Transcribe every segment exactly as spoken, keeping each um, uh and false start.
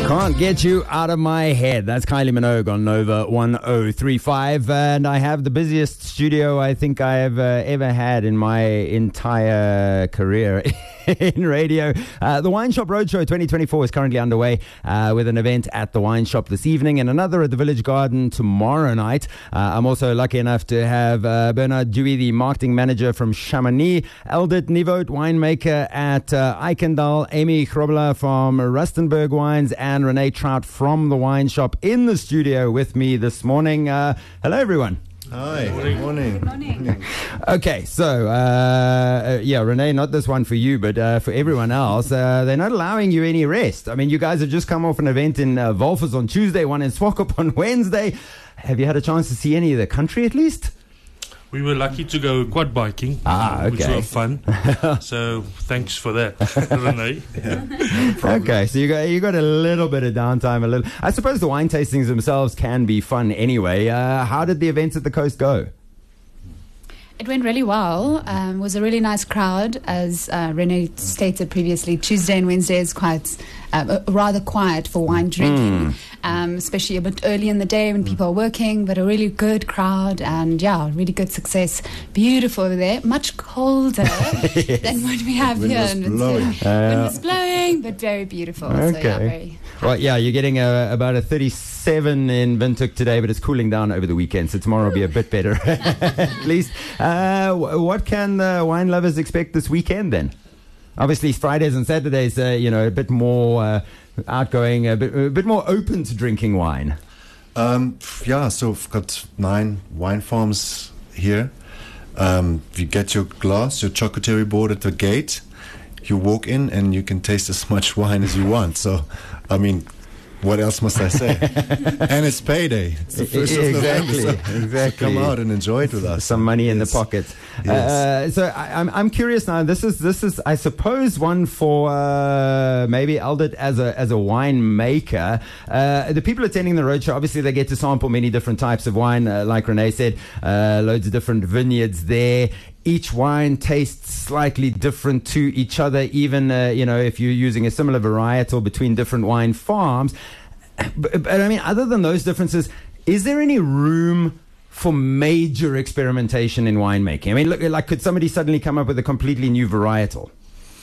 Can't get you out of my head. That's Kylie Minogue on Nova one oh three five. And I have the busiest studio I think I have uh, ever had in my entire career in radio. Uh, the Wine Shop Roadshow twenty twenty-four is currently underway uh, with an event at the Wine Shop this evening and another at the Village Garden tomorrow night. Uh, I'm also lucky enough to have uh, Bernard Dewey, the marketing manager from Chamonix, Eldit Nivoot, winemaker at uh, Eikendal, Amy Grobler from Rustenburg Wines, and Renee Trout from the Wine Shop in the studio with me this morning. Uh, hello, everyone. Hi, good morning. Good morning. Okay, so, uh, yeah, Renee, not this one for you, but uh, for everyone else, uh, they're not allowing you any rest. I mean, you guys have just come off an event in uh, Wolfers on Tuesday, one in Swakop on Wednesday. Have you had a chance to see any of the country at least? We were lucky to go quad biking, Ah, okay. which were fun. So thanks for that, Renee. Yeah, no Okay, so you got you got a little bit of downtime. A little. I suppose the wine tastings themselves can be fun anyway. Uh, how did the events at the coast go? It went really well. Um, it was a really nice crowd, as uh, Renee stated previously. Tuesday and Wednesday is quite uh, rather quiet for wine drinking, mm. um, especially a bit early in the day when people are working. But a really good crowd, and yeah, really good success. Beautiful over there. Much colder yes. than what we have Wind here. was in blowing. Wind Uh, was blowing, but very beautiful. Okay. So, yeah, very Well, yeah, you're getting a, about a thirty-seven in Windhoek today, but it's cooling down over the weekend, so tomorrow will be a bit better, at least. Uh, what can the wine lovers expect this weekend then? Obviously, Fridays and Saturdays, uh, you know, a bit more uh, outgoing, a bit, a bit more open to drinking wine. Um, yeah, so we've got nine wine farms here. Um, you get your glass, your charcuterie board at the gate. You walk in and you can taste as much wine as you want. So, I mean, what else must I say? And it's payday. It's the first of Exactly, November, so, exactly. so come out and enjoy it with us. Some money in Yes. the pocket. Yes. Uh, so I, I'm I'm curious now. This is this is I suppose one for uh, maybe Eldit as a as a winemaker. Uh, the people attending the roadshow, obviously they get to sample many different types of wine. Uh, like Renee said, uh, loads of different vineyards there. Each wine tastes slightly different to each other, even, uh, you know, if you're using a similar varietal between different wine farms. But, but, I mean, other than those differences, is there any room for major experimentation in winemaking? I mean, look, like, could somebody suddenly come up with a completely new varietal?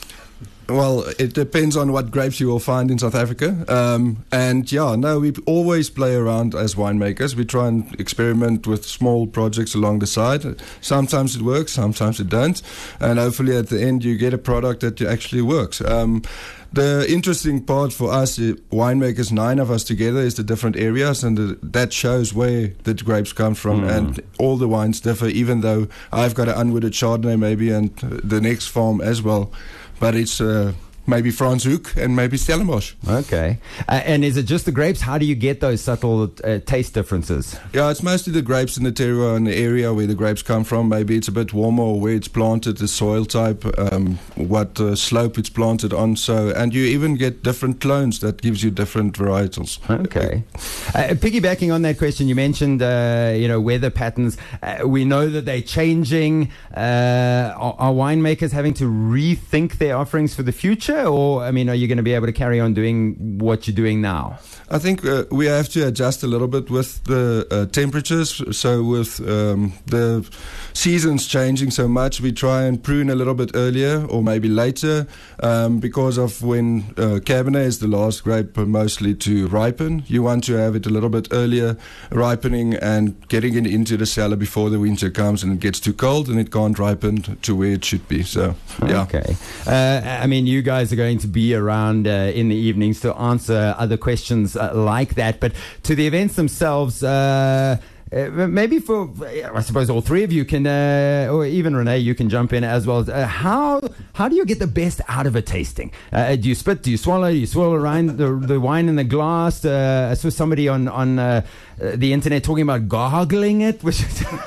Well, it depends on what grapes you will find in South Africa. Um, and yeah, no, we always play around as winemakers. We try and experiment with small projects along the side. Sometimes it works, sometimes it don't. And hopefully at the end you get a product that actually works. Um, The interesting part for us, uh, winemakers, nine of us together, is the different areas, and the, that shows where the grapes come from. Mm. And all the wines differ, even though I've got an unwooded Chardonnay maybe, and uh, the next farm as well. But it's uh, maybe Frans Hoek and maybe Stellenbosch. Okay. Uh, and is it just the grapes? How do you get those subtle uh, taste differences? Yeah, it's mostly the grapes in the terroir and the area where the grapes come from. Maybe it's a bit warmer, or where it's planted, the soil type, um, what uh, slope it's planted on. So, and you even get different clones that gives you different varietals. Okay. Uh, piggybacking on that question, you mentioned, uh, you know, weather patterns. Uh, we know that they're changing. Uh, are, are winemakers having to rethink their offerings for the future? Or, I mean, are you going to be able to carry on doing what you're doing now? I think uh, we have to adjust a little bit with the uh, temperatures. So with um, the seasons changing so much, we try and prune a little bit earlier or maybe later, um, because of when uh, Cabernet is the last grape mostly to ripen. You want to have it a little bit earlier ripening and getting it into the cellar before the winter comes and it gets too cold and it can't ripen to where it should be. So, yeah. Okay. Uh, I mean, you guys are going to be around uh, in the evenings to answer other questions uh, like that. But to the events themselves, uh, uh, maybe for, I suppose all three of you can, uh, or even Renee, you can jump in as well. Uh, how how do you get the best out of a tasting? Uh, do you spit? Do you swallow? Do you swirl around the, the wine in the glass? Uh, I saw somebody on on uh, the internet talking about gargling it. Which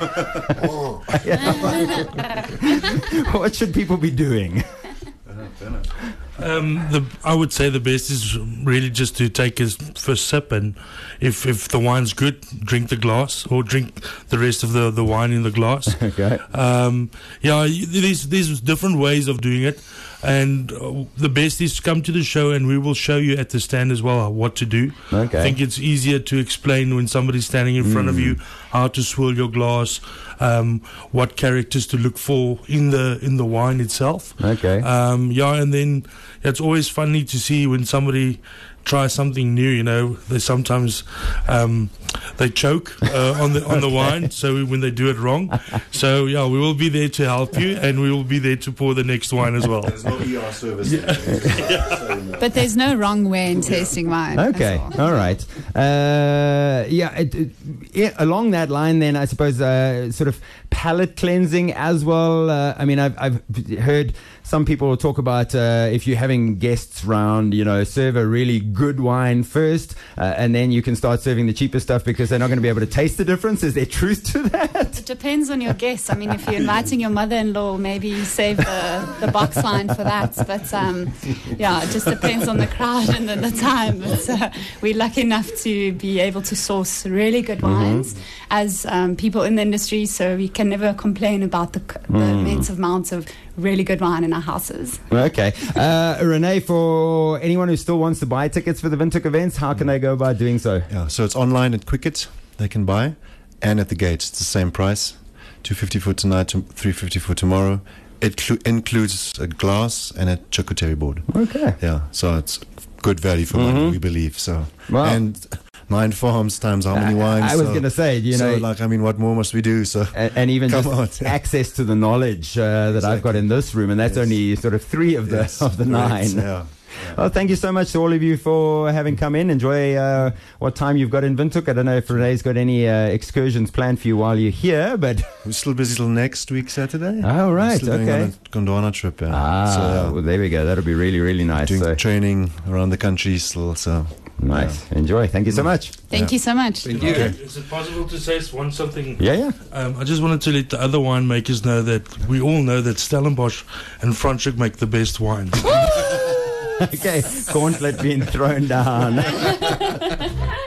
what should people be doing? Um, the, I would say the best is really just to take a first sip, and if if the wine's good, drink the glass or drink the rest of the, the wine in the glass. Okay. Um, yeah, there's there's different ways of doing it. And uh, the best is to come to the show, and we will show you at the stand as well what to do. Okay. I think it's easier to explain when somebody's standing in front of you how to swirl your glass, um, what characters to look for in the in the wine itself. Okay. Um, yeah, and then it's always funny to see when somebody try something new. You know, they sometimes um, they choke uh, on the on the wine. So when they do it wrong, so yeah, we will be there to help you, and we will be there to pour the next wine as well. There's no E R service. But there's no wrong way in tasting wine. Okay, That's all. all right. Uh, yeah, it, it, yeah, along that line, then I suppose uh, sort of palate cleansing as well. Uh, I mean, I've, I've heard some people talk about uh, if you're having guests round, you know, serve a really good wine first, uh, and then you can start serving the cheaper stuff because they're not going to be able to taste the difference. Is there truth to that? It depends on your guests. I mean, if you're inviting your mother-in-law, maybe save the, the box wine for that. But um, yeah, it just depends on the crowd and the, the time. But uh, we're lucky enough to be able to source really good wines mm-hmm. as um, people in the industry, so we can never complain about the, the mm. immense amounts of really good wine in our houses. Okay. Uh, Renee, for anyone who still wants to buy tickets for the Windhoek events, how can they go about doing so? Yeah, so it's online at Quicket, they can buy, and at the gate. It's the same price, two fifty for tonight, to three fifty for tomorrow. It clu- includes a glass and a charcuterie board. Okay. Yeah, so it's good value for mm-hmm. money, we believe. So wow. And nine farms times how many wines? I, I was so, going to say, you know, so like I mean, what more must we do? So and, and even come just on. access to the knowledge uh, that exactly. I've got in this room, and that's yes. only sort of three of the yes. of the Great. nine. Yeah. Yeah. Well, thank you so much to all of you for having come in. Enjoy uh, what time you've got in Windhoek. I don't know if Renee's got any uh, excursions planned for you while you're here, but we're still busy till next week Saturday. Oh, right, we're still okay. Going on a Gondwana trip. Yeah. Ah, so, yeah. well, there we go. That'll be really, really nice. Doing so. training around the country still. So nice. Yeah. Enjoy. Thank you so much. Thank yeah. you so much. Thank you. Okay. Is it possible to say one something? Yeah, yeah. Um, I just wanted to let the other winemakers know that we all know that Stellenbosch and Franschhoek make the best wines. Okay, gauntlet being thrown down.